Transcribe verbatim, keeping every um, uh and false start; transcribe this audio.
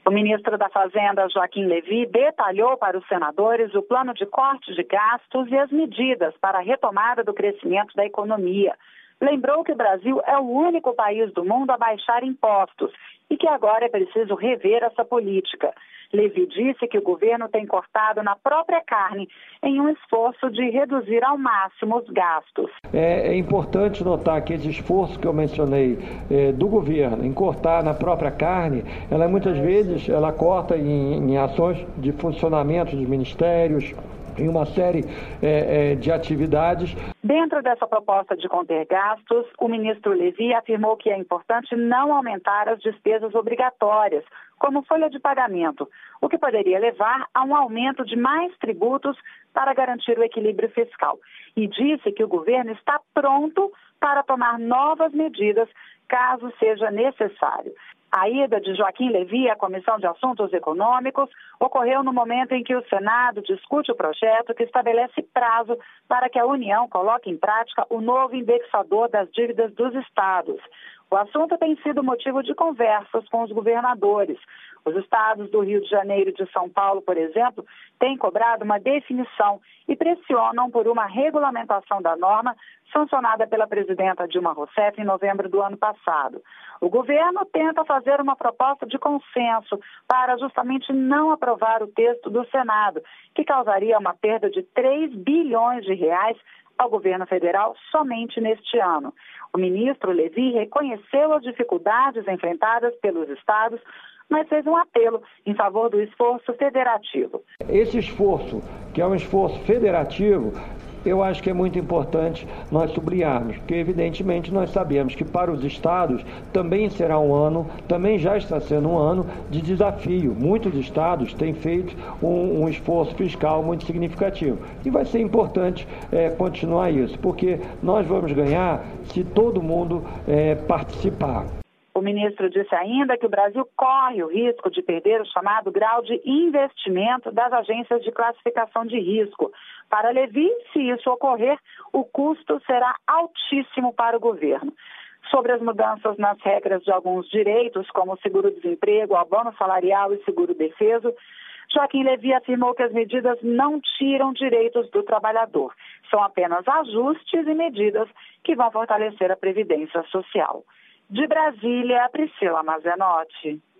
O ministro da Fazenda, Joaquim Levy, detalhou para os senadores o plano de corte de gastos e as medidas para a retomada do crescimento da economia. Lembrou que o Brasil é o único país do mundo a baixar impostos e que agora é preciso rever essa política. Levy disse que o governo tem cortado na própria carne em um esforço de reduzir ao máximo os gastos. É, é importante notar que esse esforço que eu mencionei é, do governo em cortar na própria carne, ela muitas vezes ela corta em, em ações de funcionamento dos ministérios, em uma série é, é, de atividades. Dentro dessa proposta de conter gastos, o ministro Levy afirmou que é importante não aumentar as despesas obrigatórias, como folha de pagamento, o que poderia levar a um aumento de mais tributos para garantir o equilíbrio fiscal. E disse que o governo está pronto para tomar novas medidas caso seja necessário. A ida de Joaquim Levy à Comissão de Assuntos Econômicos ocorreu no momento em que o Senado discute o projeto que estabelece prazo para que a União coloque em prática o novo indexador das dívidas dos estados. O assunto tem sido motivo de conversas com os governadores. Os estados do Rio de Janeiro e de São Paulo, por exemplo, têm cobrado uma definição e pressionam por uma regulamentação da norma sancionada pela presidenta Dilma Rousseff em novembro do ano passado. O governo tenta fazer uma proposta de consenso para justamente não aprovar o texto do Senado, que causaria uma perda de três bilhões de reais ao governo federal somente neste ano. O ministro Levy reconheceu as dificuldades enfrentadas pelos estados, mas fez um apelo em favor do esforço federativo. Esse esforço, que é um esforço federativo, eu acho que é muito importante nós sublinharmos, porque evidentemente nós sabemos que para os estados também será um ano, também já está sendo um ano de desafio. Muitos estados têm feito um, um esforço fiscal muito significativo. E vai ser importante é, continuar isso, porque nós vamos ganhar se todo mundo é, participar. O ministro disse ainda que o Brasil corre o risco de perder o chamado grau de investimento das agências de classificação de risco. Para Levy, se isso ocorrer, o custo será altíssimo para o governo. Sobre as mudanças nas regras de alguns direitos, como seguro-desemprego, abono salarial e seguro-defeso, Joaquim Levy afirmou que as medidas não tiram direitos do trabalhador. São apenas ajustes e medidas que vão fortalecer a previdência social. De Brasília, Priscila Mazenotti.